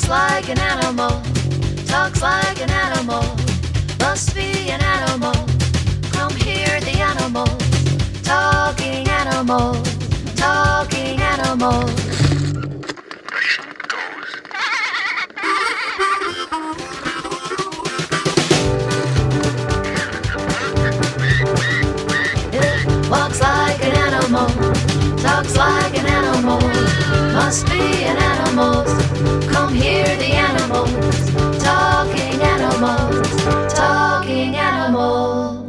like an animal, talks like an animal, must be an animal. Come hear the animals, talking animals, talking animals. It walks like an animal, talks like an animal, must be an animal. Come hear the animals, talking animals, talking animals.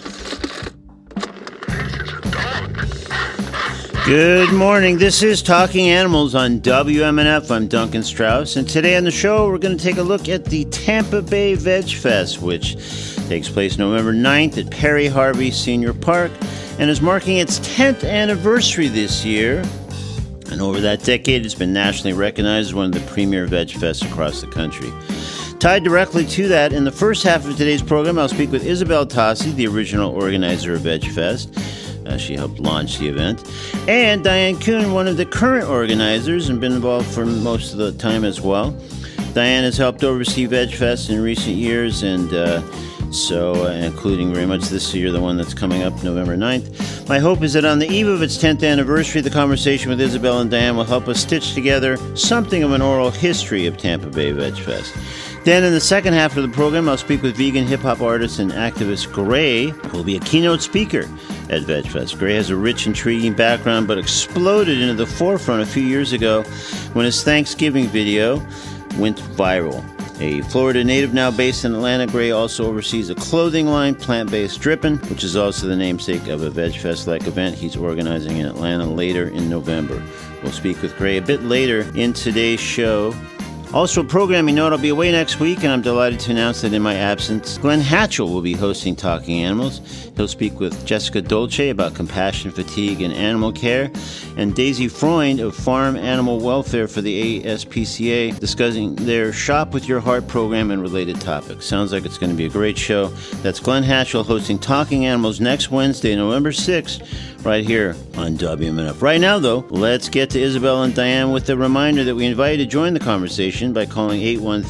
Good morning. This is Talking Animals on WMNF. I'm Duncan Strauss, and today on the show we're going to take a look at the Tampa Bay Veg Fest, which takes place November 9th at Perry Harvey Senior Park and is marking its 10th anniversary this year. And over that decade, it's been nationally recognized as one of the premier veg fests across the country. Tied directly to that, in the first half of today's program, I'll speak with Isabel Tassi, the original organizer of Veg Fest. She helped launch the event. And Diane Kuhn, one of the current organizers and been involved for most of the time as well. Diane has helped oversee Veg Fest in recent years, and including very much this year, the one that's coming up November 9th. My hope is that on the eve of its 10th anniversary, the conversation with Isabel and Diane will help us stitch together something of an oral history of Tampa Bay Veg Fest. Then in the second half of the program, I'll speak with vegan hip-hop artist and activist Gray, who will be a keynote speaker at Veg Fest. Gray has a rich, intriguing background, but exploded into the forefront a few years ago when his Thanksgiving video went viral. A Florida native now based in Atlanta, Gray also oversees a clothing line, Plant-Based Drippin', which is also the namesake of a Veg Fest-like event he's organizing in Atlanta later in November. We'll speak with Gray a bit later in today's show. Also, programming note, I'll be away next week, and I'm delighted to announce that in my absence, Glenn Hatchell will be hosting Talking Animals. He'll speak with Jessica Dolce about compassion, fatigue, and animal care, and Daisy Freund of Farm Animal Welfare for the ASPCA, discussing their Shop With Your Heart program and related topics. Sounds like it's going to be a great show. That's Glenn Hatchell hosting Talking Animals next Wednesday, November 6th, right here on WMNF. Right now, though, let's get to Isabel and Diane with a reminder that we invite you to join the conversation by calling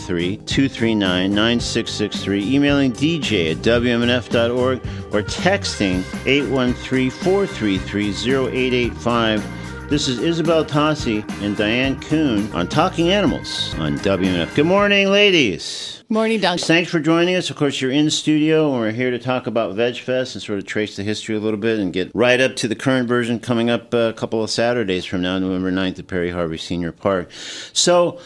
813-239-9663, emailing dj@wmnf.org, or texting 813-433-0885. This is Isabel Tassi and Diane Kuhn on Talking Animals on WMNF. Good morning, ladies. Morning, Doug. Thanks for joining us. Of course, you're in studio, and we're here to talk about Veg Fest and sort of trace the history a little bit and get right up to the current version coming up a couple of Saturdays from now, November 9th at Perry Harvey Senior Park. So,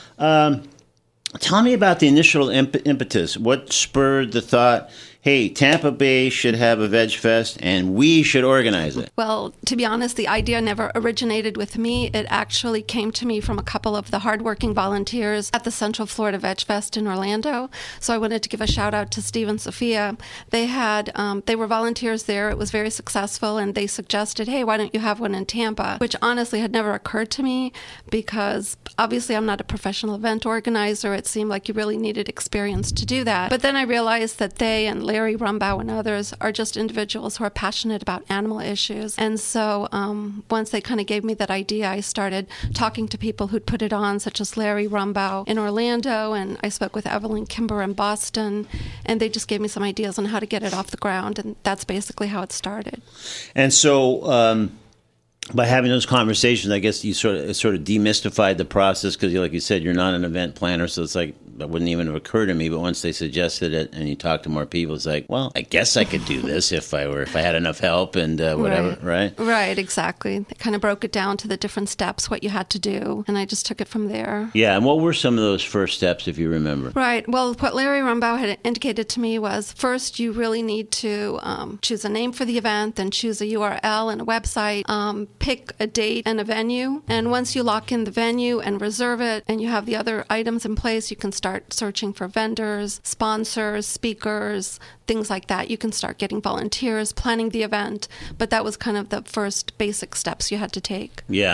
tell me about the initial impetus. What spurred the thought, hey, Tampa Bay should have a Veg Fest, and we should organize it? Well, to be honest, the idea never originated with me. It actually came to me from a couple of the hardworking volunteers at the Central Florida Veg Fest in Orlando. So I wanted to give a shout out to Steve and Sophia. They were volunteers there. It was very successful, and they suggested, hey, why don't you have one in Tampa? Which honestly had never occurred to me because obviously I'm not a professional event organizer. It seemed like you really needed experience to do that. But then I realized that they and Larry Rumbaugh and others are just individuals who are passionate about animal issues. And so once they kind of gave me that idea, I started talking to people who'd put it on, such as Larry Rumbaugh in Orlando, and I spoke with Evelyn Kimber in Boston, and they just gave me some ideas on how to get it off the ground, and that's basically how it started. And so by having those conversations, I guess you sort of demystified the process because, like you said, you're not an event planner, so it's like that wouldn't even have occurred to me. But once they suggested it and you talk to more people, it's like, well, I guess I could do this if I had enough help and whatever, right? Right, exactly. They kind of broke it down to the different steps, what you had to do, and I just took it from there. Yeah, and what were some of those first steps, if you remember? Right. Well, what Larry Rumbaugh had indicated to me was first you really need to choose a name for the event, then choose a URL and a website, pick a date and a venue, and once you lock in the venue and reserve it and you have the other items in place, you can start searching for vendors, sponsors, speakers, things like that. You can start getting volunteers, planning the event, but that was kind of the first basic steps you had to take. Yeah.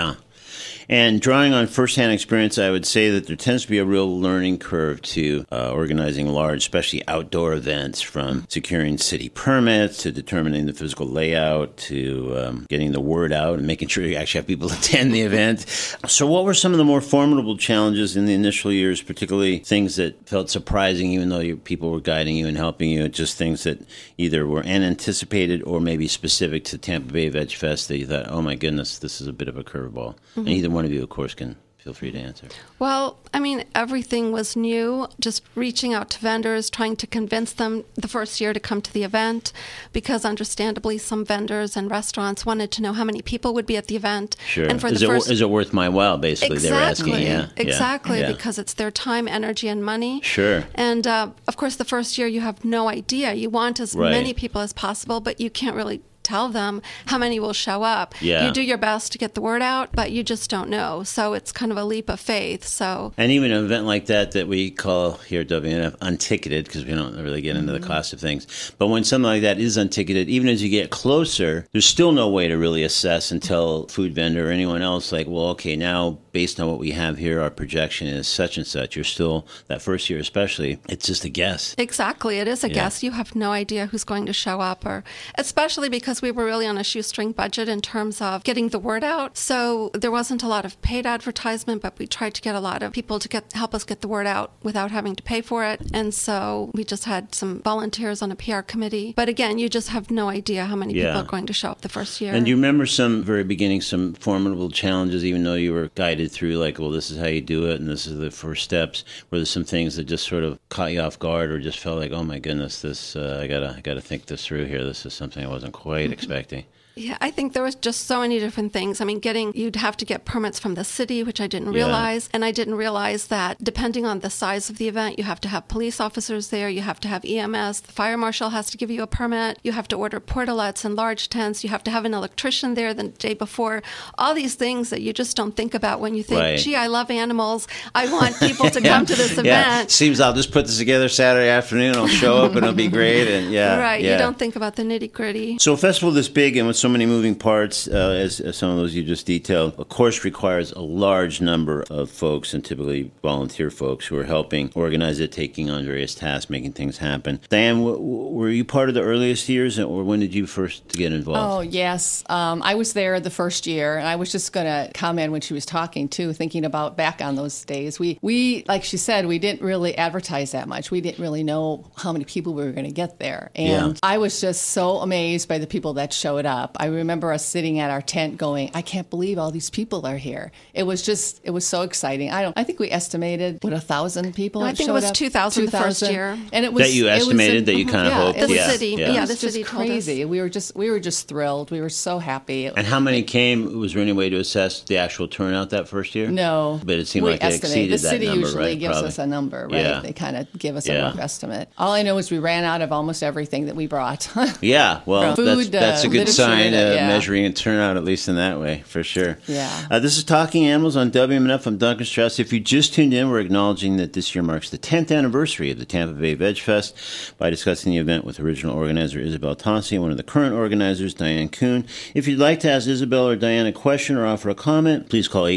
And drawing on firsthand experience, I would say that there tends to be a real learning curve to organizing large, especially outdoor events, from securing city permits to determining the physical layout to getting the word out and making sure you actually have people attend the event. So what were some of the more formidable challenges in the initial years, particularly things that felt surprising even though people were guiding you and helping you, just things that either were unanticipated or maybe specific to Tampa Bay Veg Fest that you thought, oh my goodness, this is a bit of a curveball? And either one of you, of course, can feel free to answer. Well, I mean, everything was new. Just reaching out to vendors, trying to convince them the first year to come to the event, because understandably some vendors and restaurants wanted to know how many people would be at the event. Sure. And for is it worth my while, basically, exactly, they were asking. Yeah. Exactly, yeah. because it's their time, energy, and money. Sure. And, of course, the first year you have no idea. You want as many people as possible, but you can't really tell them how many will show up. Yeah. You do your best to get the word out, but you just don't know. So it's kind of a leap of faith. So, and even an event like that we call here at WNF unticketed, because we don't really get into the cost of things. But when something like that is unticketed, even as you get closer, there's still no way to really assess until food vendor or anyone else like, well, okay, now based on what we have here, our projection is such and such. You're still, that first year especially, it's just a guess. Exactly. It is a guess. You have no idea who's going to show up, or especially because we were really on a shoestring budget in terms of getting the word out. So there wasn't a lot of paid advertisement, but we tried to get a lot of people to help us get the word out without having to pay for it. And so we just had some volunteers on a PR committee. But again, you just have no idea how many people are going to show up the first year. And do you remember some very beginning, some formidable challenges, even though you were guided through like, well, this is how you do it and this is the first steps? Were there some things that just sort of caught you off guard or just felt like, oh my goodness, this I gotta think this through here. This is something I wasn't quite expecting. Yeah, I think there was just so many different things. I mean, you'd have to get permits from the city, which I didn't realize. And I didn't realize that depending on the size of the event, you have to have police officers there. You have to have EMS. The fire marshal has to give you a permit. You have to order portalettes and large tents. You have to have an electrician there the day before. All these things that you just don't think about when you think, gee, I love animals. I want people to come to this event. Seems I'll just put this together Saturday afternoon. I'll show up and it'll be great. And you don't think about the nitty gritty. So a festival this big and with so many moving parts, as some of those you just detailed, of course requires a large number of folks, and typically volunteer folks, who are helping organize it, taking on various tasks, making things happen. Diane, were you part of the earliest years, or when did you first get involved? Oh, yes. I was there the first year, and I was just going to comment when she was talking, too, thinking about back on those days. We, like she said, we didn't really advertise that much. We didn't really know how many people we were going to get there. And I was just so amazed by the people that showed up. I remember us sitting at our tent going, I can't believe all these people are here. It was so exciting. I think we estimated, 1,000 people I think it was 2,000 the first year. And it was, that you estimated, that you kind of hoped? The city. Yeah, the city told us. Crazy. We were just thrilled. We were so happy. And how many came? Was there any way to assess the actual turnout that first year? No. But it seemed like they exceeded that number, right? The city usually gives us a number, right? Yeah. They kind of give us a rough estimate. All I know is we ran out of almost everything that we brought. Yeah, well, that's a good sign, measuring and turnout, at least in that way, for sure. Yeah. This is Talking Animals on WMNF. I'm Duncan Strauss. If you just tuned in, we're acknowledging that this year marks the 10th anniversary of the Tampa Bay Veg Fest by discussing the event with original organizer Isabel Tonsi and one of the current organizers, Diane Kuhn. If you'd like to ask Isabel or Diane a question or offer a comment, please call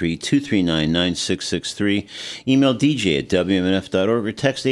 813-239-9663, email dj@wmnf.org, or text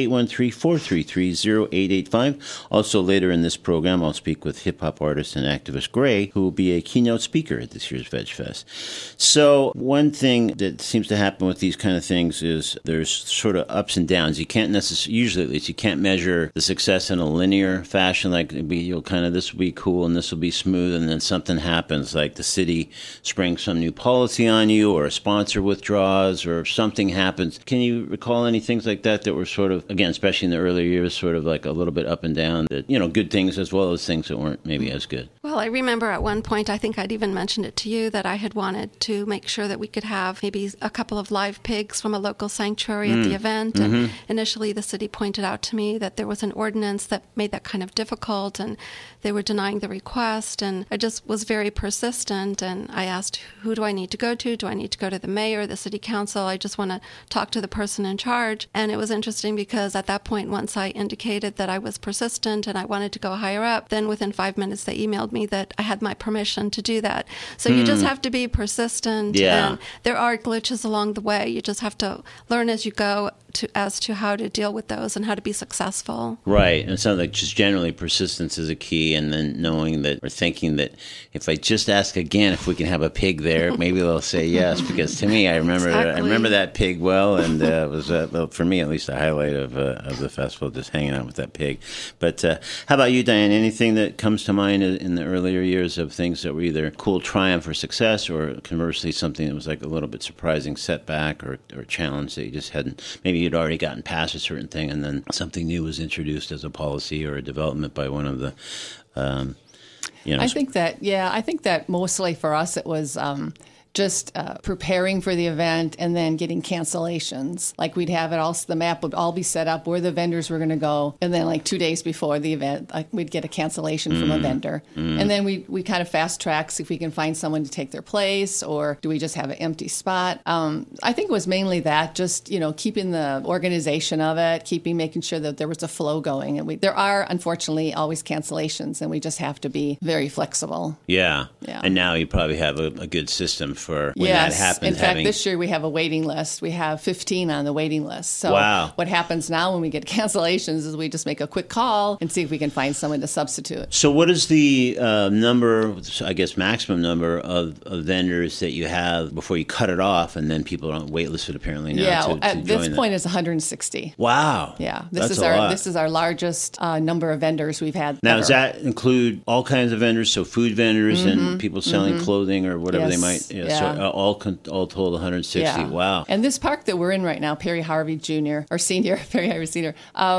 813-433-0885. Also, later in this program, I'll speak with hip-hop artist and activist Gray, who will be a keynote speaker at this year's Veg Fest. So one thing that seems to happen with these kind of things is there's sort of ups and downs. You can't necessarily, usually at least, you can't measure the success in a linear fashion, like you'll kind of, this will be cool and this will be smooth, and then something happens, like the city springs some new policy on you, or a sponsor withdraws, or something happens. Can you recall any things like that were sort of, again, especially in the earlier years, sort of like a little bit up and down, that, good things as well as things that weren't maybe as good? Well, I remember at one point, I think I'd even mentioned it to you, that I had wanted to make sure that we could have maybe a couple of live pigs from a local sanctuary at the event. Mm-hmm. And initially the city pointed out to me that there was an ordinance that made that kind of difficult, and they were denying the request. And I just was very persistent, and I asked, who do I need to go to? Do I need to go to the mayor, the city council? I just want to talk to the person in charge. And it was interesting because at that point, once I indicated that I was persistent and I wanted to go higher up, then within 5 minutes they emailed me that that I had my permission to do that. So you just have to be persistent. Yeah. And there are glitches along the way. You just have to learn as you go as to how to deal with those and how to be successful. Right. And it sounds like just generally persistence is a key, and then knowing that or thinking that if I just ask again if we can have a pig there, maybe they'll say yes. Because to me, I remember that pig well, and it was well, for me at least a highlight of the festival, just hanging out with that pig. But how about you, Diane? Anything that comes to mind in the earlier years of things that were either cool triumph or success, or conversely something that was like a little bit surprising setback or challenge that you just hadn't, maybe you'd already gotten past a certain thing, and then something new was introduced as a policy or a development by one of the, I think that mostly for us it was just preparing for the event and then getting cancellations. Like we'd have it all, the map would all be set up where the vendors were going to go. And then like 2 days before the event, we'd get a cancellation from a vendor. And then we kind of fast track, see if we can find someone to take their place, or do we just have an empty spot? I think it was mainly that, just, keeping the organization of it, making sure that there was a flow going. And there are, unfortunately, always cancellations, and we just have to be very flexible. Yeah. And now you probably have a good system for when that happens. In fact, this year we have a waiting list. We have 15 on the waiting list. So what happens now when we get cancellations is we just make a quick call and see if we can find someone to substitute. So what is the maximum number of vendors that you have before you cut it off, and then people are on waitlisted apparently now to at this point it's 160. Wow. Yeah. This is our largest number of vendors we've had. Now, ever. does that include all kinds of vendors, so food vendors and people selling clothing or whatever they might... So all told 160. Yeah. Wow. And this park that we're in right now, Perry Harvey Jr. or Senior, Perry Harvey Senior,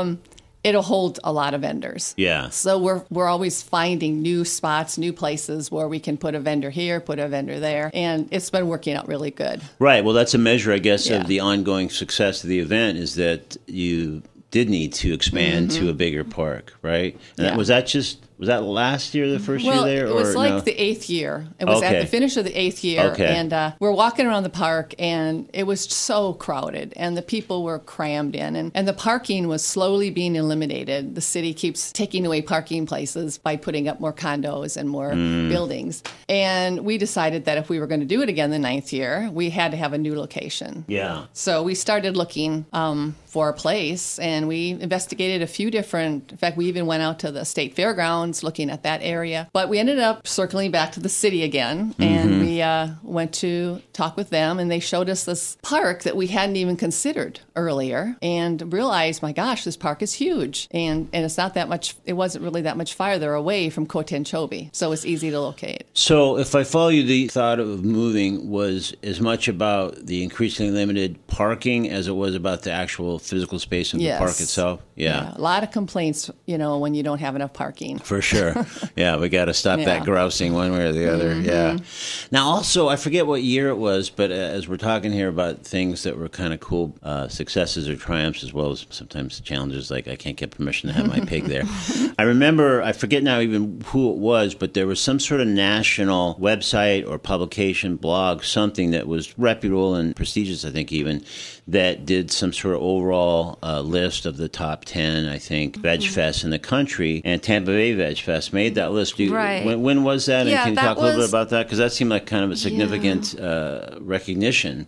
it'll hold a lot of vendors. Yeah. So we're always finding new spots, new places where we can put a vendor here, put a vendor there, and it's been working out really good. Right. Well, that's a measure, I guess, of the ongoing success of the event, is that you did need to expand to a bigger park, right? And was that last year, the first year there? It was the 8th year. It was at the finish of the 8th year. Okay. And we're walking around the park, and it was so crowded, and the people were crammed in. And the parking was slowly being eliminated. The city keeps taking away parking places by putting up more condos and more buildings. And we decided that if we were going to do it again the 9th year, we had to have a new location. Yeah. So we started looking for a place, and we investigated a few different... In fact, we even went out to the state fairgrounds looking at that area. But we ended up circling back to the city again, and we went to talk with them, and they showed us this park that we hadn't even considered earlier, and realized, my gosh, this park is huge. And it's not that much, it wasn't really that much farther away from Cotenchobe, so it's easy to locate. So if I follow you, the thought of moving was as much about the increasingly limited parking as it was about the actual physical space of the park itself? Yeah. A lot of complaints, when you don't have enough parking. For sure. Yeah, we got to stop that grousing one way or the other. Yeah. Now, also, I forget what year it was, but as we're talking here about things that were kind of cool successes or triumphs, as well as sometimes challenges like I can't get permission to have my pig there. I remember, I forget now even who it was, but there was some sort of national website or publication, blog, something that was reputable and prestigious, I think even, that did some sort of overall list of the top 10, I think, Veg Fests in the country, and Tampa Bay Veg Fest made that list. Right. When was that? And can you talk a little bit about that? Because that seemed like kind of a significant recognition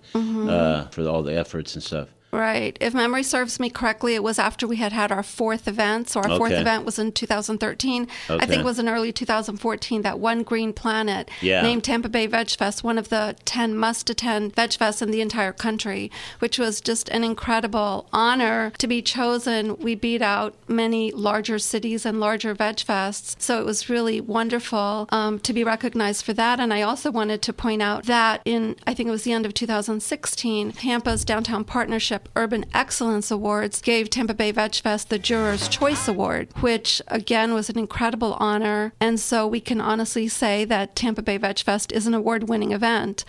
for all the efforts and stuff. Right. If memory serves me correctly, it was after we had our 4th event. So our 4th event was in 2013. I think it was in early 2014 that One Green Planet named Tampa Bay Veg Fest one of the 10 must-attend Veg Fests in the entire country, which was just an incredible honor to be chosen. We beat out many larger cities and larger Veg Fests. So it was really wonderful to be recognized for that. And I also wanted to point out that I think it was the end of 2016, Tampa's Downtown Partnership Urban Excellence Awards gave Tampa Bay Veg Fest the Juror's Choice Award, which again was an incredible honor. And so we can honestly say that Tampa Bay Veg Fest is an award-winning event.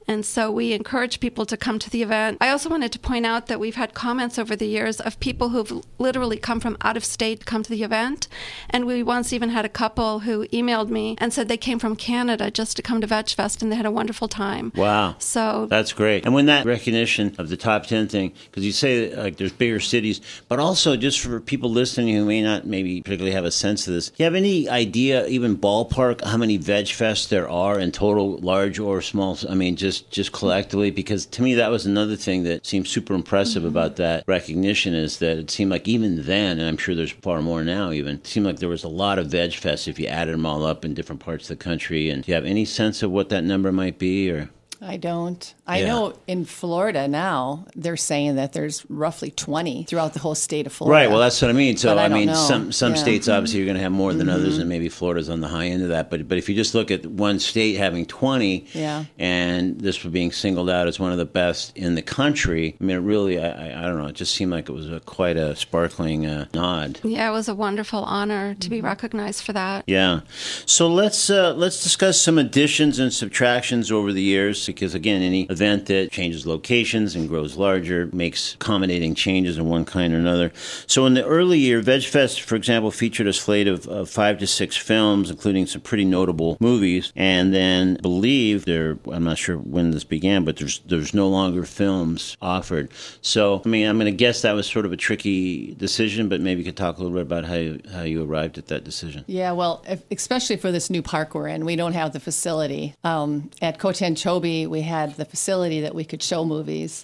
And so we encourage people to come to the event. I also wanted to point out that we've had comments over the years of people who've literally come from out of state to come to the event. And we once even had a couple who emailed me and said they came from Canada just to come to VegFest, and they had a wonderful time. Wow. So that's great. And when that recognition of the top 10 thing, because you say like there's bigger cities, but also just for people listening who may not maybe particularly have a sense of this, do you have any idea, even ballpark, how many VegFests there are in total, large or small? I mean, just collectively, because to me that was another thing that seemed super impressive about that recognition, is that it seemed like even then, and I'm sure there's far more now even, it seemed like there was a lot of VegFests if you added them all up in different parts of the country. And do you have any sense of what that number might be? Or I don't. I know in Florida now, they're saying that there's roughly 20 throughout the whole state of Florida. Right. Well, that's what I mean. So, But I mean, know. some states obviously are going to have more than others, and maybe Florida's on the high end of that. But if you just look at one state having 20, and this was being singled out as one of the best in the country, I mean, it really, I don't know, it just seemed like it was quite a sparkling nod. yeah, it was a wonderful honor to be recognized for that. Yeah. So let's discuss some additions and subtractions over the years, because again, any event that changes locations and grows larger makes accommodating changes in one kind or another. So in the early year, VegFest, for example, featured a slate of 5 to 6 films, including some pretty notable movies. And then I'm not sure when this began, but there's no longer films offered. So, I mean, I'm going to guess that was sort of a tricky decision, but maybe you could talk a little bit about how you arrived at that decision. Yeah, well, especially for this new park we're in, we don't have the facility. At Kotenchobe, we had the facility that we could show movies.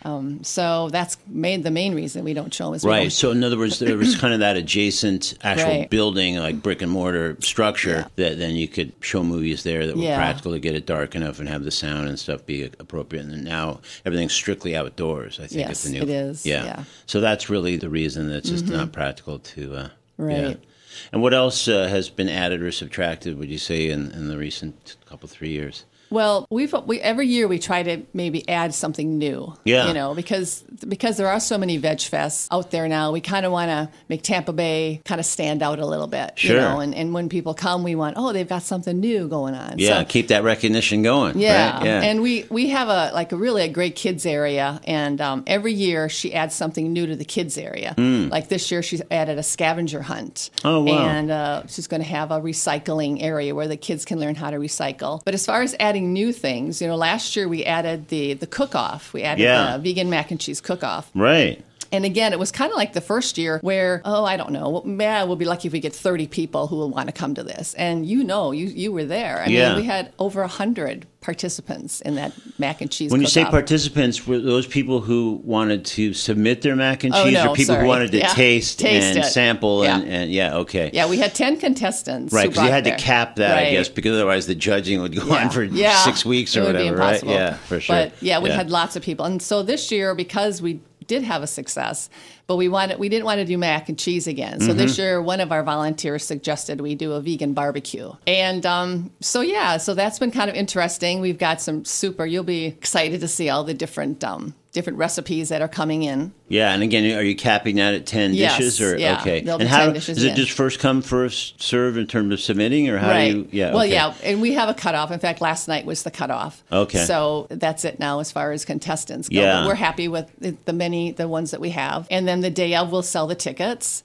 So that's the main reason we don't show them. Right. So in other words, there was kind of that adjacent actual building, like brick and mortar structure, that then you could show movies there that were practical to get it dark enough and have the sound and stuff be appropriate. And now everything's strictly outdoors, I think. Yes, it is. Yeah. So that's really the reason that it's just not practical to... Right. Yeah. And what else has been added or subtracted, would you say, in the recent couple, 3 years? Well, we every year we try to maybe add something new. Yeah. You know, because there are so many veg fests out there now, we kind of want to make Tampa Bay kind of stand out a little bit. Sure. You know, and when people come, we want, they've got something new going on. Yeah, so, keep that recognition going. Yeah. Right? Yeah. And we have a great kids area, and every year she adds something new to the kids area. Like this year, she's added a scavenger hunt. Oh, wow. And she's going to have a recycling area where the kids can learn how to recycle. But as far as adding new things, last year we added the cook-off. We added the vegan mac and cheese cook-off. Right. And again, it was kind of like the first year where, I don't know, we'll be lucky if we get 30 people who will want to come to this. And you were there. I mean, we had over 100 participants in that mac and cheese When you cook-off. say participants, were those people who wanted to submit their mac and cheese, or people who wanted to taste and it. sample? And okay. Yeah, we had 10 contestants. Right, because you had there. to cap that, I guess, because otherwise the judging would go on for 6 weeks or whatever, right? Yeah, for sure. But we had lots of people. And so this year, because we did have a success, but we didn't want to do mac and cheese again. So this year, one of our volunteers suggested we do a vegan barbecue. And so that's been kind of interesting. We've got you'll be excited to see all the different recipes that are coming in. Yeah, and again, are you capping that at 10 dishes? Or yeah, okay. There'll and be how 10 dishes is it just first come, first serve in terms of submitting, or how do you? Yeah. Well, okay. and we have a cutoff. In fact, last night was the cutoff. Okay. So that's it now as far as contestants go. Yeah. But we're happy with the ones that we have. And then the day of, we'll sell the tickets,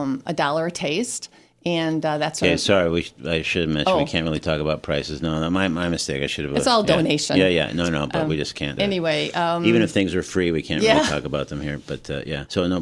$1 a taste. And that's okay. Sorry, I should have mentioned we can't really talk about prices. No, my mistake. I should have. It's all donation. Yeah. No, but we just can't. Anyway, even if things are free, we can't really talk about them here. But so no,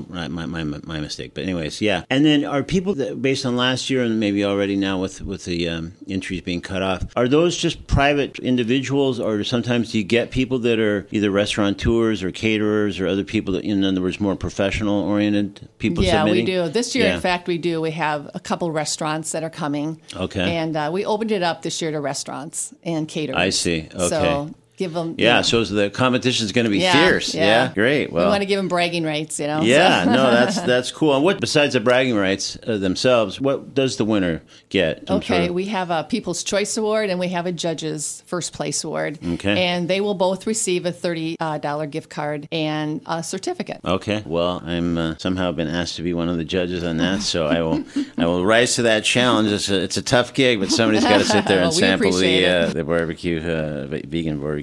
my mistake. But anyways, yeah. And then are people that, based on last year and maybe already now with the entries being cut off, are those just private individuals, or sometimes do you get people that are either restaurateurs or caterers or other people that, in other words, more professional oriented people? Yeah, submitting? we do. This year, in fact, we do. We have a couple restaurants that are coming. Okay. And we opened it up this year to restaurants and caterers. I see. Okay. So give them. Yeah, so the competition is going to be fierce. Yeah, great. Well, we want to give them bragging rights, Yeah, so. No, that's cool. And what, besides the bragging rights themselves, what does the winner get? Okay, we have a People's Choice Award and we have a Judge's First Place Award. Okay. And they will both receive a $30 gift card and a certificate. Okay. Well, I'm somehow been asked to be one of the judges on that, so I will rise to that challenge. It's a tough gig, but somebody's got to sit there and sample the barbecue, vegan barbecue.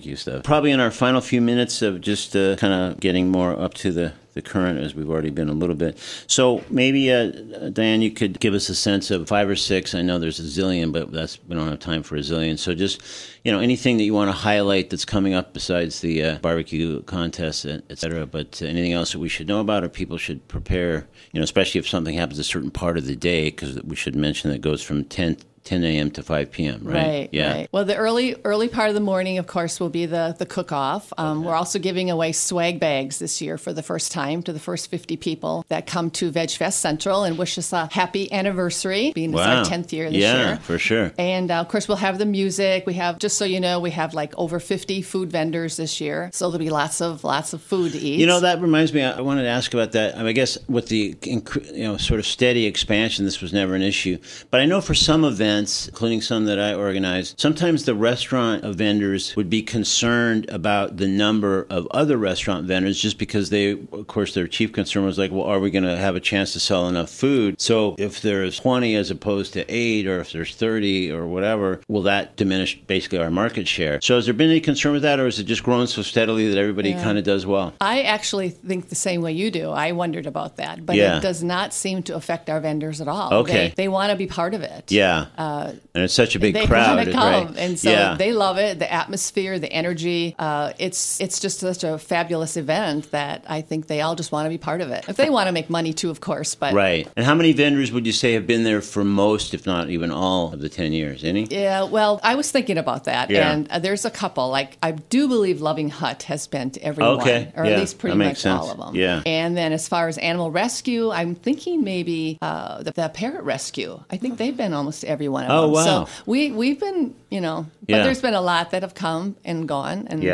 barbecue stuff. Probably in our final few minutes of just kind of getting more up to the current, as we've already been a little bit. So maybe, Diane, you could give us a sense of 5 or 6. I know there's a zillion, but we don't have time for a zillion. So just, anything that you want to highlight that's coming up besides the barbecue contest, et cetera, but anything else that we should know about or people should prepare, especially if something happens a certain part of the day, because we should mention that it goes from 10 a.m. to 5 p.m., right? Right, yeah. Right. Well, the early part of the morning, of course, will be the cook-off. Okay. We're also giving away swag bags this year for the first time to the first 50 people that come to Veg Fest Central and wish us a happy anniversary, being it's our 10th year this year. Yeah, for sure. And, of course, we'll have the music. We have, just so you know, we have like over 50 food vendors this year. So there'll be lots of food to eat. That reminds me, I wanted to ask about that. I guess with the sort of steady expansion, this was never an issue. But I know for some events, including some that I organized, sometimes the restaurant vendors would be concerned about the number of other restaurant vendors just because of course, their chief concern was like, well, are we going to have a chance to sell enough food? So if there's 20 as opposed to 8, or if there's 30 or whatever, will that diminish basically our market share? So has there been any concern with that, or is it just growing so steadily that everybody kind of does well? I actually think the same way you do. I wondered about that, but it does not seem to affect our vendors at all. Okay. They want to be part of it. Yeah. And it's such a big crowd, want to come, right? And so they love it. The atmosphere, the energy. It's just such a fabulous event that I think they all just want to be part of it. If they want to make money too, of course. But right. And how many vendors would you say have been there for most, if not even all, of the 10 years? Any? Yeah. Well, I was thinking about that, and there's a couple. Like I do believe Loving Hut has been to every one, or at least pretty much all of them. Yeah. And then as far as Animal Rescue, I'm thinking maybe the Parrot Rescue. I think they've been almost to every one of them. Oh, wow. So we've been, but there's been a lot that have come and gone. And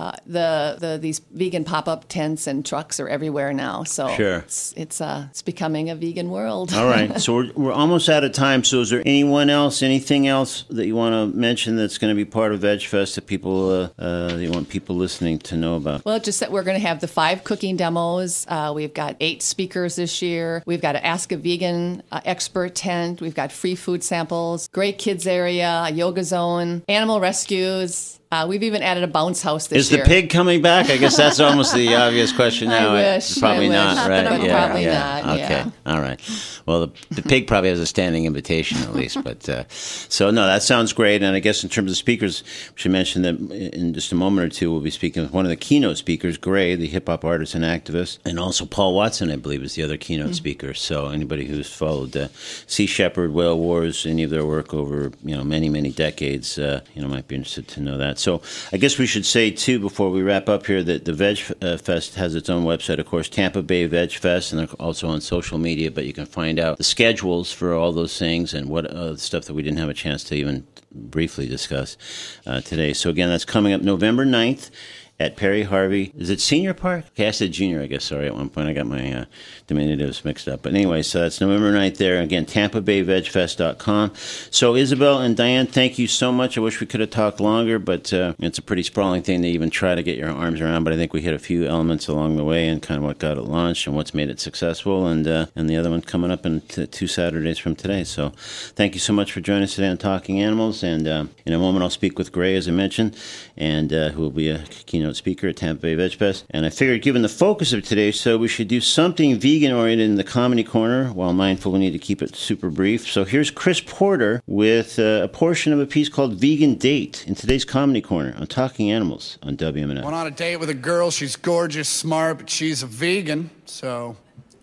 these vegan pop-up tents and trucks are everywhere now. So sure. It's becoming a vegan world. All right. So we're almost out of time. So is there anything else that you want to mention that's going to be part of Veg Fest that people that you want people listening to know about? Well, just that we're going to have the 5 cooking demos. We've got 8 speakers this year. We've got an Ask a Vegan expert tent. We've got free food samples, great kids area, a yoga zone, animal rescues. We've even added a bounce house this year. Is the pig coming back? I guess that's almost the obvious question now. I wish. Probably not, right? Probably not. Okay. Yeah. All right. Well, the pig probably has a standing invitation at least. But so no, that sounds great. And I guess in terms of speakers, we should mention that in just a moment or two we'll be speaking with one of the keynote speakers, Gray, the hip hop artist and activist, and also Paul Watson, I believe, is the other keynote speaker. So anybody who's followed Sea Shepherd, Whale Wars, any of their work over many decades, might be interested to know that. So I guess we should say, too, before we wrap up here, that the Veg Fest has its own website, of course, Tampa Bay Veg Fest, and they're also on social media, but you can find out the schedules for all those things and what stuff that we didn't have a chance to even briefly discuss today. So, again, that's coming up November 9th. At Perry Harvey. Is it Senior Park? Okay, I said Junior, I guess. Sorry, at one point I got my diminutives mixed up. But anyway, so that's November 9th there. Again, TampaBayVegFest.com. So Isabel and Diane, thank you so much. I wish we could have talked longer, but it's a pretty sprawling thing to even try to get your arms around. But I think we hit a few elements along the way and kind of what got it launched and what's made it successful. And the other one coming up in 2 Saturdays from today. So thank you so much for joining us today on Talking Animals. And in a moment I'll speak with Gray, as I mentioned, and who will be a keynote speaker at Tampa Bay Veg Fest. And I figured, given the focus of today, so we should do something vegan-oriented in the Comedy Corner, while mindful we need to keep it super brief. So here's Chris Porter with a portion of a piece called Vegan Date in today's Comedy Corner on Talking Animals on WMNF. Went on a date with a girl. She's gorgeous, smart, but she's a vegan, so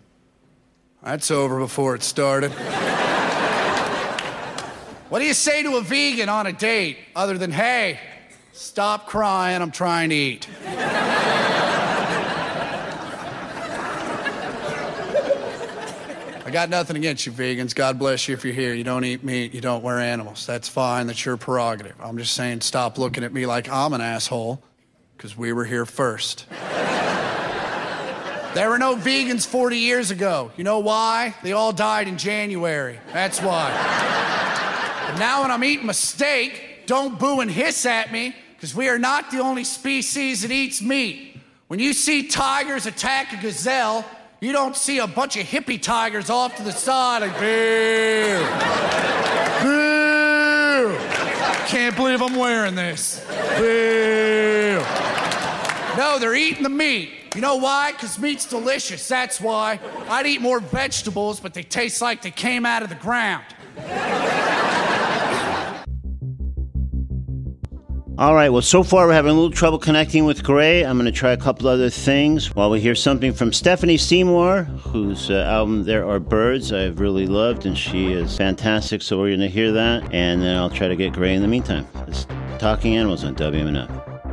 that's over before it started. What do you say to a vegan on a date other than, hey, stop crying, I'm trying to eat? I got nothing against you vegans. God bless you if you're here. You don't eat meat, you don't wear animals. That's fine, that's your prerogative. I'm just saying stop looking at me like I'm an asshole, because we were here first. There were no vegans 40 years ago. You know why? They all died in January. That's why. But now when I'm eating my steak, don't boo and hiss at me, because we are not the only species that eats meat. When you see tigers attack a gazelle, you don't see a bunch of hippie tigers off to the side like, boo, boo, can't believe I'm wearing this. Boo. No, they're eating the meat. You know why? Because meat's delicious, that's why. I'd eat more vegetables, but they taste like they came out of the ground. All right, well, so far we're having a little trouble connecting with Gray. I'm going to try a couple other things while we hear something from Stephanie Seymour, whose album There Are Birds I've really loved, and she is fantastic, so we're going to hear that, and then I'll try to get Gray in the meantime. It's Talking Animals on WMNF.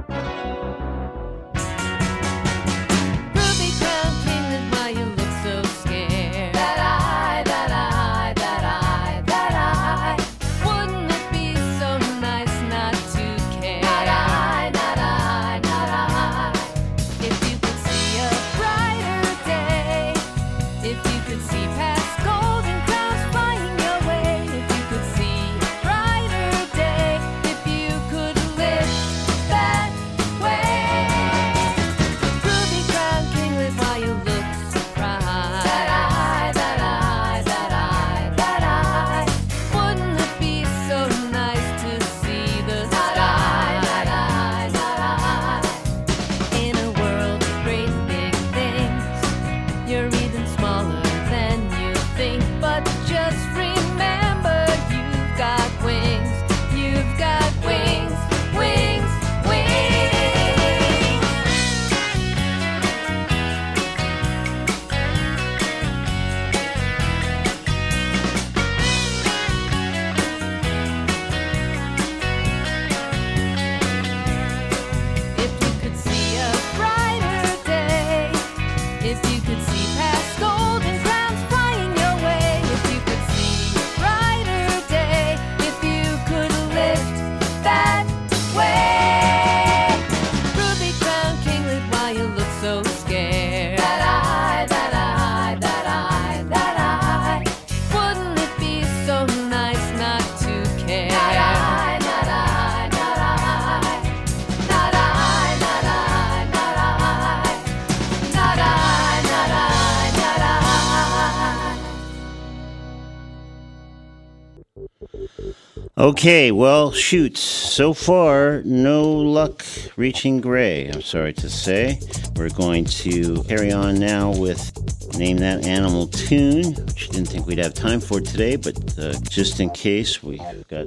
Okay, well, shoot. So far, no luck reaching Gray, I'm sorry to say. We're going to carry on now with Name That Animal Tune, which I didn't think we'd have time for today, but just in case, we've got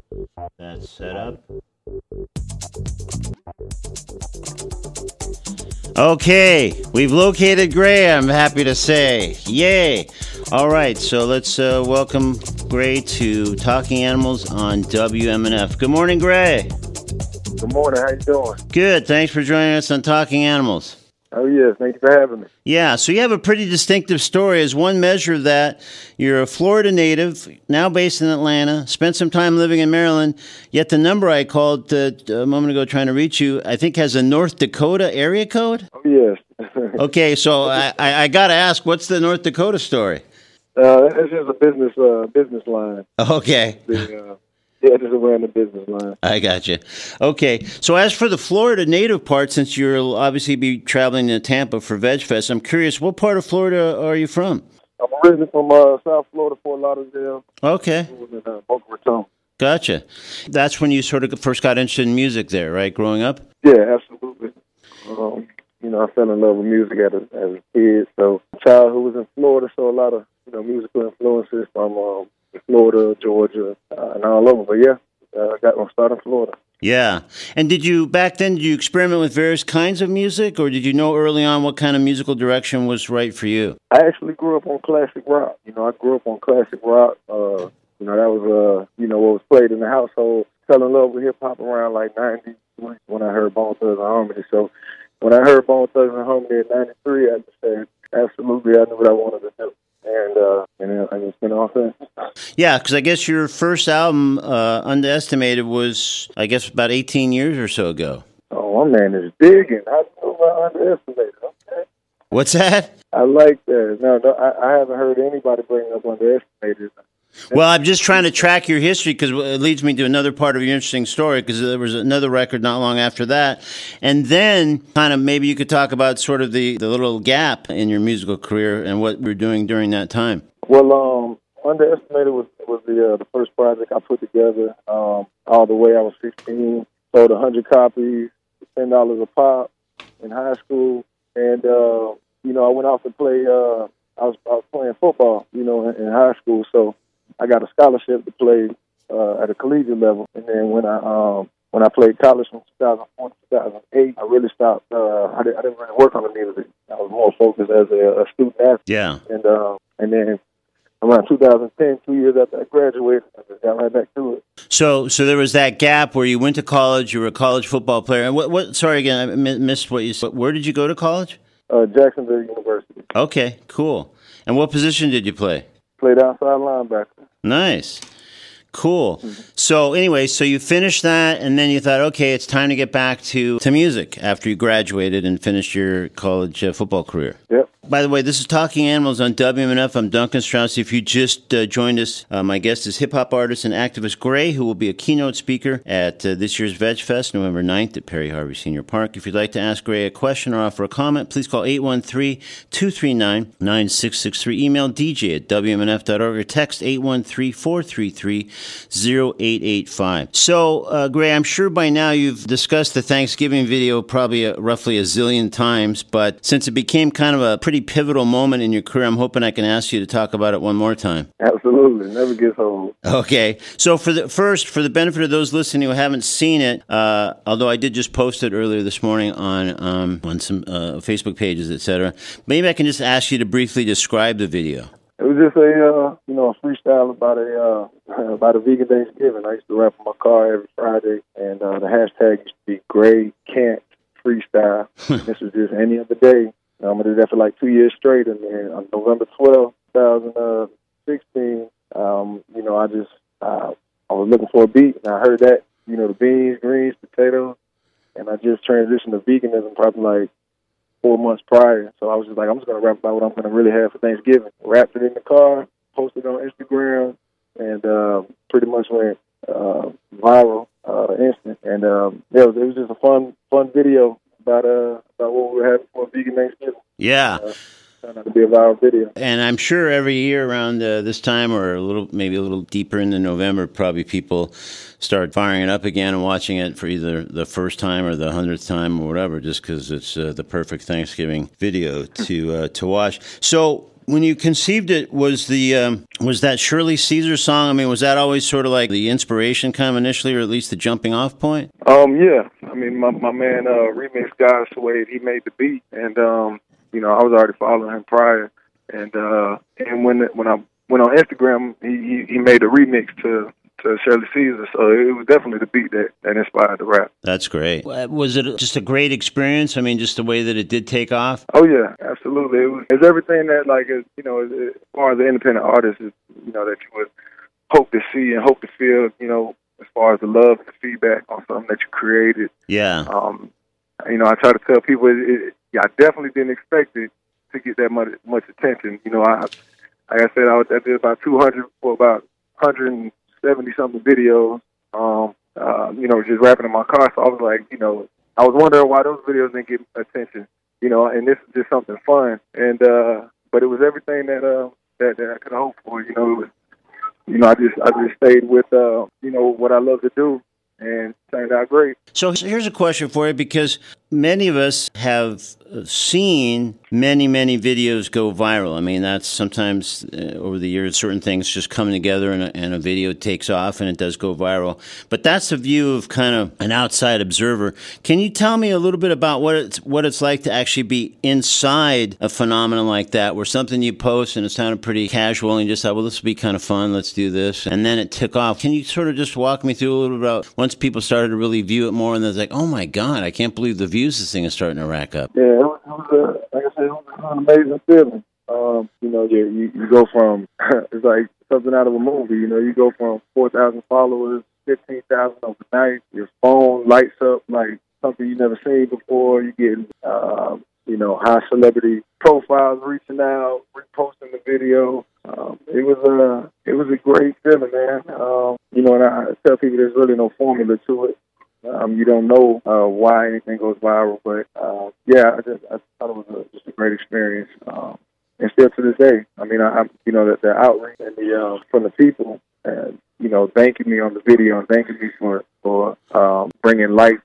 that set up. Okay, we've located Gray, I'm happy to say. Yay! All right, so let's welcome Gray to Talking Animals on WMNF. Good morning, Gray. Good morning. How you doing? Good. Thanks for joining us on Talking Animals. Oh, yes. Thank you for having me. Yeah, so you have a pretty distinctive story. As one measure of that, you're a Florida native, now based in Atlanta, spent some time living in Maryland, yet the number I called a moment ago trying to reach you, I think has a North Dakota area code? Oh, yes. Okay, so I got to ask, what's the North Dakota story? It's just a business line. Okay. Yeah, just around the business line. I got you. Okay, so as for the Florida native part, since you'll obviously be traveling to Tampa for Veg Fest, I'm curious, what part of Florida are you from? I'm originally from South Florida, Fort Lauderdale. Okay. I was in Boca Raton. Gotcha. That's when you sort of first got interested in music there, right, growing up? Yeah, absolutely. I fell in love with music as a kid. So childhood was in Florida, so a lot of musical influences from Florida, Georgia, and all over. But yeah, I got my start in Florida. Yeah. And did you experiment with various kinds of music, or did you know early on what kind of musical direction was right for you? I actually grew up on classic rock. I grew up on classic rock. That was, what was played in the household. Fell in love with hip-hop around like 90 when I heard Bone Thugs and Harmony. So when I heard Bone Thugs and Harmony in 93, I just said, absolutely, I knew what I wanted to do. And I just went off there. Yeah, because I guess your first album, Underestimated, was, I guess, about 18 years or so ago. Oh, my man is digging. I know about Underestimated. Okay. What's that? I like that. No, I haven't heard anybody bring up Underestimated. Well, I'm just trying to track your history because it leads me to another part of your interesting story, because there was another record not long after that. And then kind of maybe you could talk about sort of the little gap in your musical career and what you were doing during that time. Well, Underestimated was the first project I put together. All the way I was 16, sold 100 copies, $10 a pop in high school, and I went off to play. I was playing football, in high school, so I got a scholarship to play at a collegiate level. And then when I played college from 2004 to 2008, I really stopped. I didn't really work on the music. I was more focused as a student athlete. Yeah. And then around 2010, 2 years after I graduated, I just got right back to it. So there was that gap where you went to college. You were a college football player. And what? Sorry again, I missed what you said. Where did you go to college? Jacksonville University. Okay, cool. And what position did you play? Played outside linebacker. Nice. Cool. So anyway, so you finished that, and then you thought, okay, it's time to get back to music after you graduated and finished your college football career. Yep. By the way, this is Talking Animals on WMNF. I'm Duncan Strauss. If you just joined us, my guest is hip-hop artist and activist Gray, who will be a keynote speaker at this year's Veg Fest, November 9th at Perry Harvey Senior Park. If you'd like to ask Gray a question or offer a comment, please call 813-239-9663. Email DJ at WMNF.org or text 813-433-0885. So, Gray, I'm sure by now you've discussed the Thanksgiving video probably roughly a zillion times, but since it became kind of a pretty pivotal moment in your career, I'm hoping I can ask you to talk about it one more time. Absolutely. Never gets old. Okay. So for the benefit of those listening who haven't seen it, although I did just post it earlier this morning on some Facebook pages, etc., maybe I can just ask you to briefly describe the video. It was just a freestyle about a vegan Thanksgiving. I used to rap in my car every Friday, and the hashtag used to be Gray Can't Freestyle. This was just any other day. I did that for like 2 years straight, and then on November 12th, 2016, I was looking for a beat, and I heard that, the beans, greens, potatoes, and I just transitioned to veganism probably like 4 months prior. So I was just like, I'm just going to rap about what I'm going to really have for Thanksgiving. Rapped it in the car, posted it on Instagram, and pretty much went viral instant. And it was just a fun video about what we were having for a vegan Thanksgiving. Yeah. Turned out to be a viral video. And I'm sure every year around this time, or maybe a little deeper into November, probably people start firing it up again and watching it for either the first time or the 100th time or whatever, just because it's the perfect Thanksgiving video to watch. So when you conceived it, was that Shirley Caesar song? I mean, was that always sort of like the inspiration kind of initially, or at least the jumping off point? Yeah. I mean, my man Remix Guy Suede, he made the beat, and I was already following him prior, and when I went on Instagram, he made a remix to Shirley Caesar, so it was definitely the beat that inspired the rap. That's great. Was it just a great experience? I mean, just the way that it did take off? Oh yeah, absolutely. It's everything that as far as the independent artist is, that you would hope to see and hope to feel, as far as the love and the feedback on something that you created. Yeah. I try to tell people, I definitely didn't expect it to get that much attention. Like I said, I did about 200 for about 170-something videos, just rapping in my car. So I was like, I was wondering why those videos didn't get attention, and this is just something fun. And but it was everything that I could hope for. It was, I just stayed with what I love to do, and it turned out great. So here's a question for you, because many of us have seen many videos go viral. I mean, that's sometimes over the years, certain things just come together and a video takes off and it does go viral. But that's the view of kind of an outside observer. Can you tell me a little bit about what it's like to actually be inside a phenomenon like that, where something you post and it sounded pretty casual and you just thought, well, this will be kind of fun, let's do this, and then it took off. Can you sort of just walk me through a little bit about once people started to really view it more and they're like, oh my God, I can't believe the views this thing is starting to rack up? Yeah, it was like I said, it was an amazing feeling. You go from, it's like something out of a movie, you go from 4,000 followers, 15,000 overnight, your phone lights up like something you've never seen before, you get, high celebrity profiles reaching out, reposting the video. It was a great feeling, man. And I tell people there's really no formula to it. You don't know why anything goes viral, but I thought it was just a great experience. and still to this day, I mean, I'm the outreach and the from the people, and thanking me on the video and thanking me for bringing light,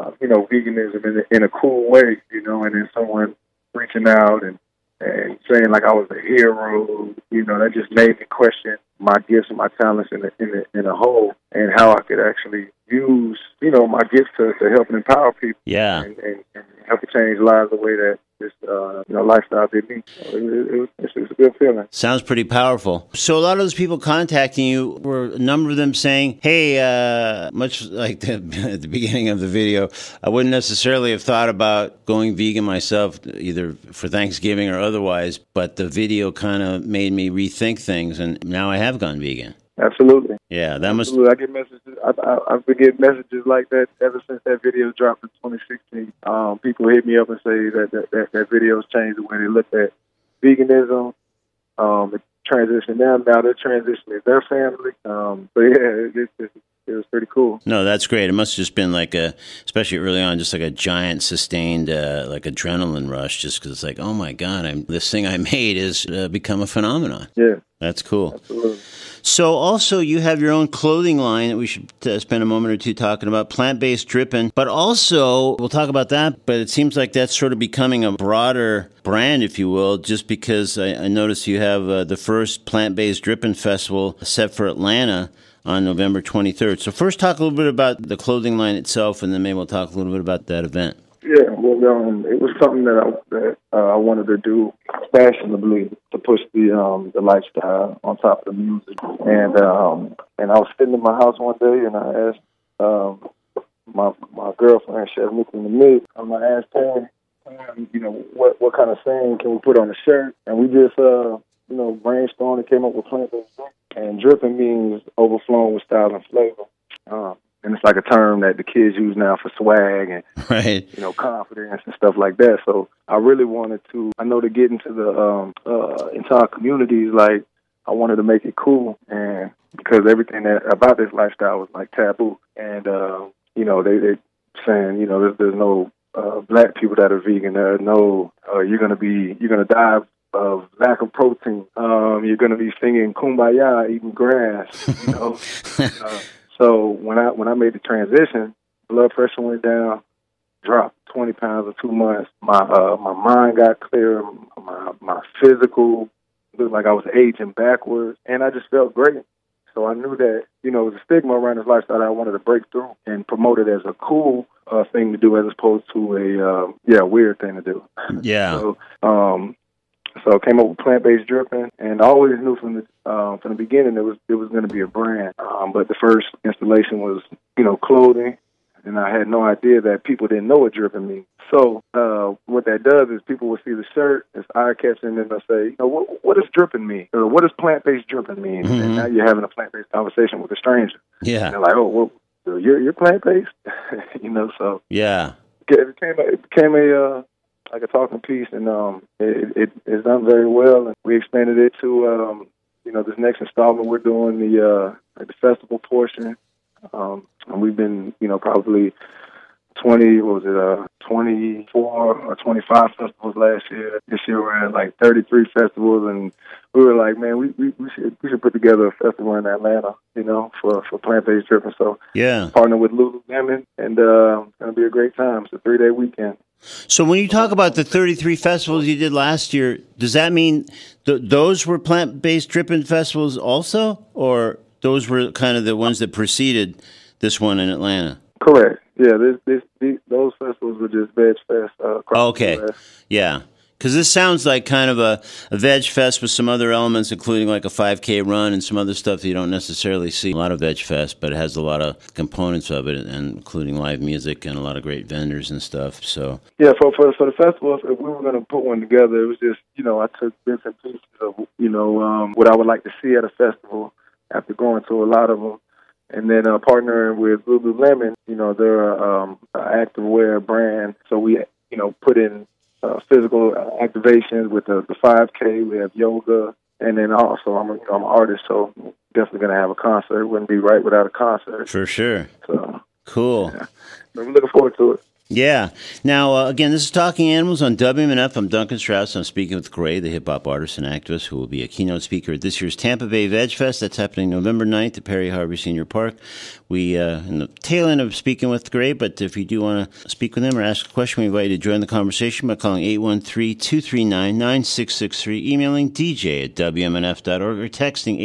veganism in a cool way, and then someone reaching out and saying like I was a hero, that just made me question my gifts and my talents in a whole, and how I could actually use, my gifts to help and empower people. Yeah. And help to change lives the way that this, lifestyle did me. So it's a good feeling. Sounds pretty powerful. So a lot of those people contacting you, were a number of them saying, hey, much like at the beginning of the video, I wouldn't necessarily have thought about going vegan myself, either for Thanksgiving or otherwise, but the video kind of made me rethink things, and now I have gone vegan. Absolutely. Yeah, that must. Absolutely. I get messages. I've been getting messages like that ever since that video dropped in 2016. People hit me up and say that video's changed the way they look at veganism. It transitioned them. Now they're transitioning their family. So yeah, it was pretty cool. No, that's great. It must have just been like especially early on, just like a giant sustained like adrenaline rush, just because it's like, oh my God, this thing I made has become a phenomenon. Yeah. That's cool. Absolutely. So also you have your own clothing line that we should spend a moment or two talking about, Plant-Based Drippin', but also we'll talk about that, but it seems like that's sort of becoming a broader brand, if you will, just because I noticed you have the first Plant-Based Drippin' Festival set for Atlanta on November 23rd. So first talk a little bit about the clothing line itself, and then maybe we'll talk a little bit about that event. Yeah, well, it was something that I wanted to do fashionably to push the lifestyle on top of the music. And I was sitting in my house one day, and I asked my girlfriend, Chef Nikki in the Mix, I asked her, what kind of saying can we put on the shirt? And we just brainstormed and came up with plant-based drip. And dripping means overflowing with style and flavor. And it's like a term that the kids use now for swag and, right, confidence and stuff like that. So I really wanted to, to get into into our communities, like I wanted to make it cool, and because everything about this lifestyle was like taboo. And, they saying, there's no black people that are vegan. There's no, you're going to die of lack of protein. You're going to be singing Kumbaya, eating grass, So when I made the transition, blood pressure went down, dropped 20 pounds in 2 months. My mind got clear. My physical looked like I was aging backwards, and I just felt great. So I knew that there was a stigma around this lifestyle that I wanted to break through and promote it as a cool thing to do, as opposed to a weird thing to do. Yeah. So I came up with Plant-Based Drippin', and I always knew from the beginning it was going to be a brand. But the first installation was, clothing, and I had no idea that people didn't know what dripping means. So what that does is people will see the shirt, it's eye-catching, and they'll say, what does dripping mean? Or what does Plant-Based Drippin' mean? Mm-hmm. And now you're having a plant-based conversation with a stranger. Yeah. And they're like, oh, well, you're plant-based? So yeah, it became like a talking piece, and it's done very well. And we expanded it to this next installment. We're doing the festival portion, and we've been probably 24 or 25 festivals last year. This year we're at like 33 festivals, and we were like, man, we should put together a festival in Atlanta, for Plant-Based Drippin'. So yeah, partner with Lululemon, and it's gonna be a great time. It's a 3-day weekend. So when you talk about the 33 festivals you did last year, does that mean those were Plant-Based Drippin' festivals also, or those were kind of the ones that preceded this one in Atlanta? Correct. Yeah, those festivals were just Veg Fest across the U.S. Yeah. Because this sounds like kind of a Veg Fest with some other elements, including like a 5K run and some other stuff that you don't necessarily see a lot of Veg Fest, but it has a lot of components of it, and including live music and a lot of great vendors and stuff. So yeah, for the festival, if we were going to put one together, it was just I took bits and pieces of what I would like to see at a festival after going to a lot of them. And then partnering with Lululemon, they're an activewear brand. So we, put in physical activations with the 5K. We have yoga, and then also I'm an artist, so definitely going to have a concert. Wouldn't be right without a concert. For sure. So cool. Yeah. But we're looking forward to it. Yeah. Now, again, this is Talking Animals on WMNF. I'm Duncan Strauss. I'm speaking with Gray, the hip-hop artist and activist, who will be a keynote speaker at this year's Tampa Bay Veg Fest. That's happening November 9th at Perry Harvey Senior Park. We, in the tail end of speaking with Gray, but if you do want to speak with him or ask a question, we invite you to join the conversation by calling 813-239-9663, emailing dj@wmnf.org, or texting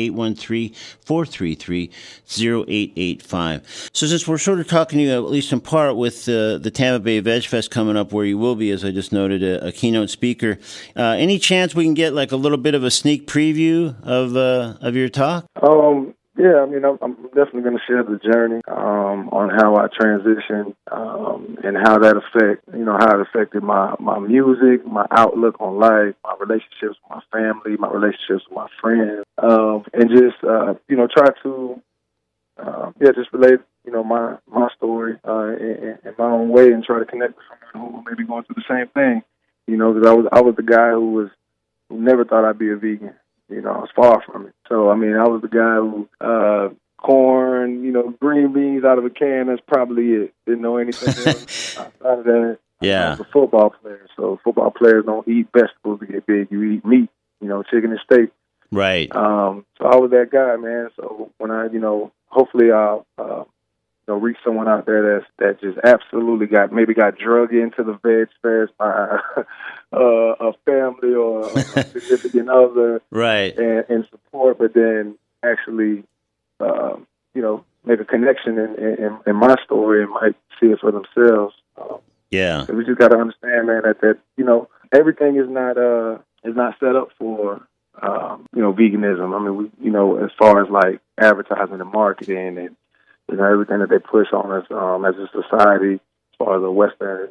813-433-0885. So since we're sort of talking to you, at least in part, with the Tampa Bay Veg Fest coming up, where you will be, as I just noted, a keynote speaker, any chance we can get like a little bit of a sneak preview of your talk? Yeah, I mean, I'm definitely going to share the journey on how I transitioned and how that how it affected my music, my outlook on life, my relationships with my family, my relationships with my friends, and just try to just relate my story in my own way, and try to connect with someone who may be going through the same thing. Because I was the guy who never thought I'd be a vegan. I was far from it. So, I mean, I was the guy who, corn, green beans out of a can, that's probably it. Didn't know anything else outside of that. Yeah. I was a football player, so football players don't eat vegetables to get big. You eat meat, chicken and steak. Right. So I was that guy, man. So when I, hopefully I'll, reach someone out there that just absolutely got drugged into the Veg Fest by a family or a significant other, right, and support, but then actually, make a connection in my story and might see it for themselves. Yeah, we just got to understand, man, that everything is not set up for veganism. I mean, as far as like advertising and marketing and everything that they push on us as a society, as far as a Western,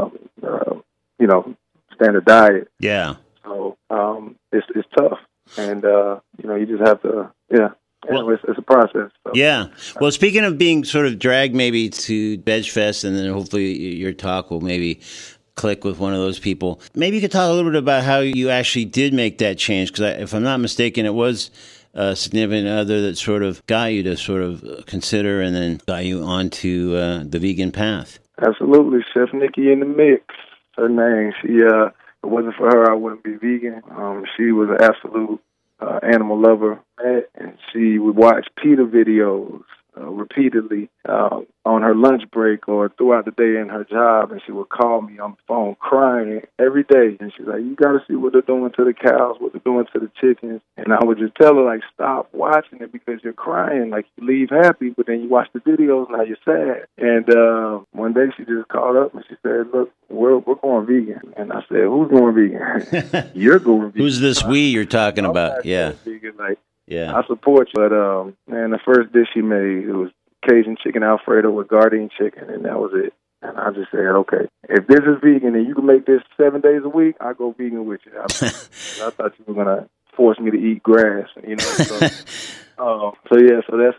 standard diet. Yeah. So it's tough, and you just have to, Well, it's a process. So. Yeah. Well, speaking of being sort of dragged maybe to Veg Fest, and then hopefully your talk will maybe click with one of those people. Maybe you could talk a little bit about how you actually did make that change, because if I'm not mistaken, it was a significant other that sort of got you to sort of consider and then got you onto the vegan path. Absolutely. Chef Nikki in the mix, her name. She, if it wasn't for her, I wouldn't be vegan. She was an absolute animal lover, and she would watch PETA videos repeatedly on her lunch break or throughout the day in her job, and she would call me on the phone crying every day, and she's like, you got to see what they're doing to the cows, what they're doing to the chickens. And I would just tell her, like, stop watching it because you're crying. Like, you leave happy, but then you watch the videos, now you're sad. And one day she just called up and she said, look, we're going vegan. And I said, who's going vegan? You're going vegan. Who's this we you're talking about? Yeah. Vegan, like, yeah. I support you. But, the first dish she made, it was Cajun chicken Alfredo with Gardein chicken, and that was it. And I just said, okay, if this is vegan and you can make this 7 days a week, I'll go vegan with you. I thought you were going to force me to eat grass, So, so that's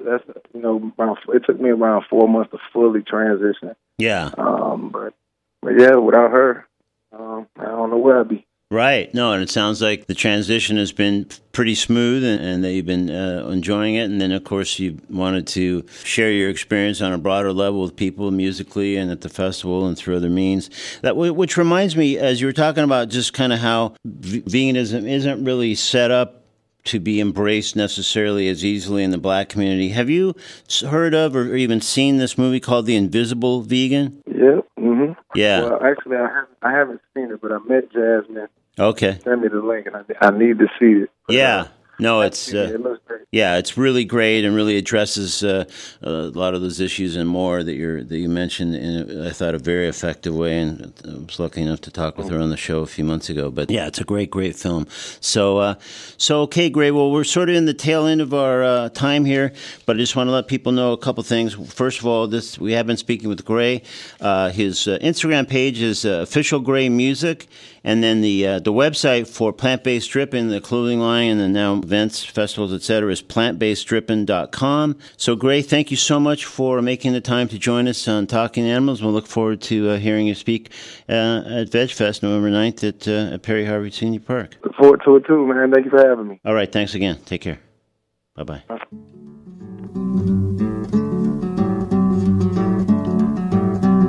it took me around 4 months to fully transition. Yeah. But yeah, without her, I don't know where I'd be. Right. No, and it sounds like the transition has been pretty smooth and that you've been enjoying it. And then, of course, you wanted to share your experience on a broader level with people musically and at the festival and through other means. Which reminds me, as you were talking about just kind of how veganism isn't really set up to be embraced necessarily as easily in the Black community. Have you heard of or even seen this movie called The Invisible Vegan? Yeah. Mm-hmm. Yeah. Well, actually, I haven't seen it, but I met Jasmine. Okay. Send me the link, and I need to see it. Yeah. No, it looks great. Yeah, it's really great and really addresses a lot of those issues and more that you mentioned in, I thought, a very effective way. And I was lucky enough to talk with her on the show a few months ago. But yeah, it's a great film. So okay, Gray. Well, we're sort of in the tail end of our time here, but I just want to let people know a couple things. First of all, we have been speaking with Gray. His Instagram page is Official Gray Music. And then the website for Plant-Based Drippin', the clothing line, and then now events, festivals, etc., is plantbaseddrippin.com. So, Gray, thank you so much for making the time to join us on Talking Animals. We'll look forward to hearing you speak at Veg Fest November 9th at Perry Harvey Senior Park. Look forward to it too, man. Thank you for having me. All right, thanks again. Take care. Bye-bye.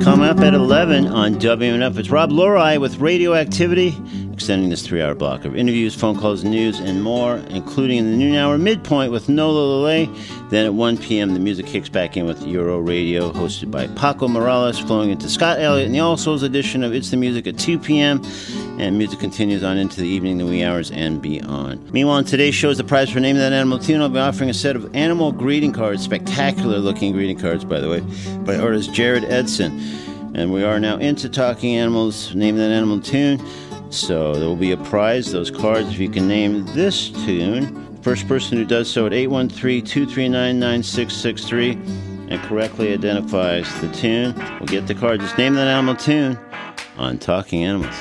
Coming up at 11 on WMNF, it's Rob Lorei with Radioactivity, extending this 3-hour block of interviews, phone calls, news, and more, including in the noon hour midpoint with Nola Lele. Then at 1 p.m., the music kicks back in with Euro Radio, hosted by Paco Morales, flowing into Scott Elliott and the All Souls edition of It's the Music at 2 p.m., and music continues on into the evening, the wee hours, and beyond. Meanwhile, on today's show is the prize for Name That Animal Tune. I'll be offering a set of animal greeting cards, spectacular-looking greeting cards, by the way, by artist Jared Edson. And we are now into Talking Animals, Name That Animal Tune. So there will be a prize, those cards, if you can name this tune. First person who does so at 813-239-9663 and correctly identifies the tune will get the card. Just name that animal tune on Talking Animals.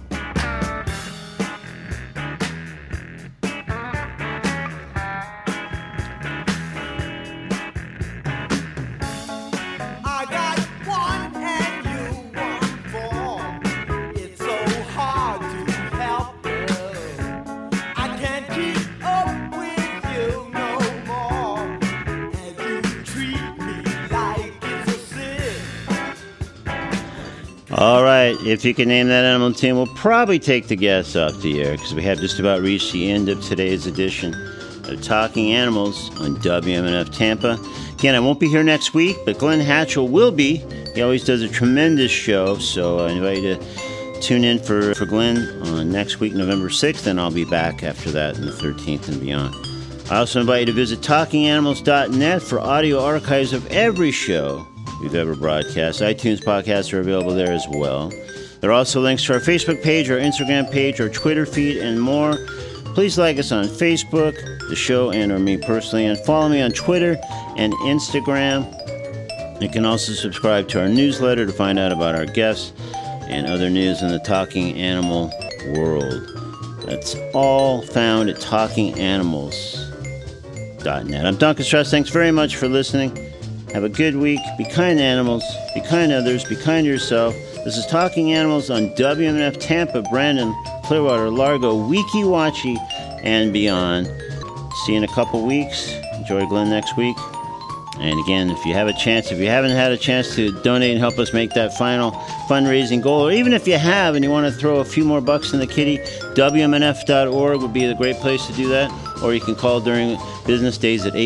All right, if you can name that animal tune, we'll probably take the guests off the air because we have just about reached the end of today's edition of Talking Animals on WMNF Tampa. Again, I won't be here next week, but Glenn Hatchell will be. He always does a tremendous show, so I invite you to tune in for Glenn on next week, November 6th, and I'll be back after that on the 13th and beyond. I also invite you to visit TalkingAnimals.net for audio archives of every show we've ever broadcast. iTunes podcasts are available there as well. There are also links to our Facebook page, our Instagram page, our Twitter feed, and more. Please like us on Facebook, the show, and or me personally, and follow me on Twitter and Instagram. You can also subscribe to our newsletter to find out about our guests and other news in the talking animal world. That's all found at TalkingAnimals.net. I'm Duncan Strauss. Thanks very much for listening. Have a good week. Be kind to animals. Be kind to others. Be kind to yourself. This is Talking Animals on WMNF Tampa, Brandon, Clearwater, Largo, Weeki Wachee, and beyond. See you in a couple weeks. Enjoy Glenn next week. And again, if you have a chance, if you haven't had a chance to donate and help us make that final fundraising goal, or even if you have and you want to throw a few more bucks in the kitty, WMNF.org would be a great place to do that. Or you can call during business days at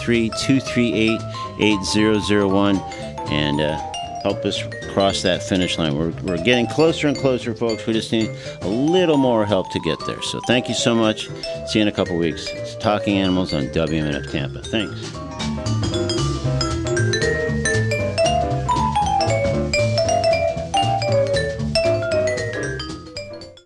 813-238-8001 and help us cross that finish line. We're getting closer and closer, folks. We just need a little more help to get there. So thank you so much. See you in a couple weeks. It's Talking Animals on WMNF Tampa. Thanks.